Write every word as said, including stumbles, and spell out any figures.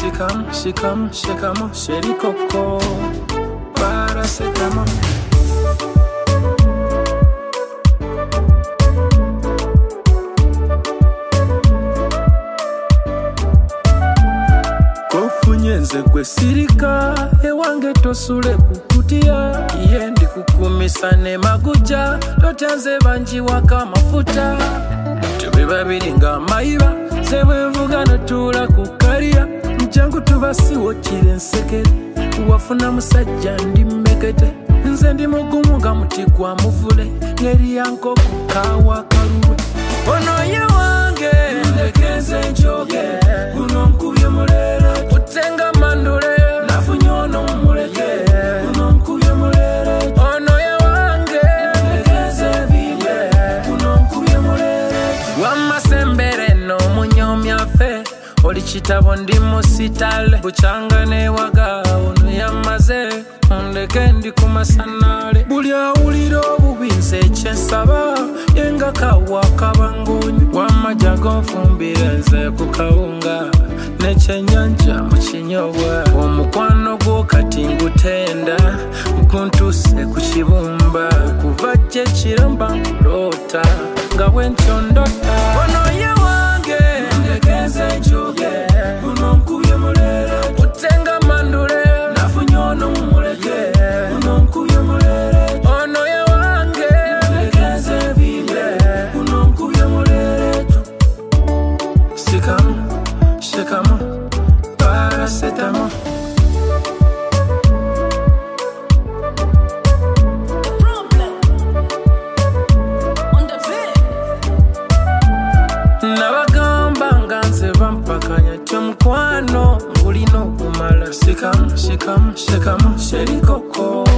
Shikam, shikam, shikam, sherikoko. Paracetamol. Kofunyenze kwe sirika ewange tosule kukutia yendi kukumisa ne maguja totanze banji waka mafuta tube babiri nga mayiba sebwevuga notula kukalia mchangu tubasiwo kire nsekere wafuna musajja ndi mmekete nze ndi mugumu nga muti gwa muvule ngeri yanko kukawa kaluwe ono ye wange ndekeze njoge guno nkubye mulere utenga mandule nafunyono muleke guno nkubye mulere ono ye wange ndekeze vibe guno nkubye mulere wamasembere no munyomya fe oli kitabo ndi musitale buchanga ne waga ono yamaze ndeke ndi kumasanale buli awulira obubinze kyensaba yenga kawa kabangonyi wamajago nfumbire nze ku kawunga n'ekyenyanja mu kinyobwa omukwano gwo kati ngutenda nkuntuse ku kibumba kuva gye kiramba nkulota nga bwentyo ndota ono ye wange ndekeze njoge guno nkubye mulere utenga mandule nafunyono muleke guno nkubye mulere ono ye wange ndekeze vibe guno nkubye mulere Shikam, shikam, paracetamol. Nabagamba nganze bampakanya tyomukwano ngulino kumala Shikam, shikam, shikam, sherikoko.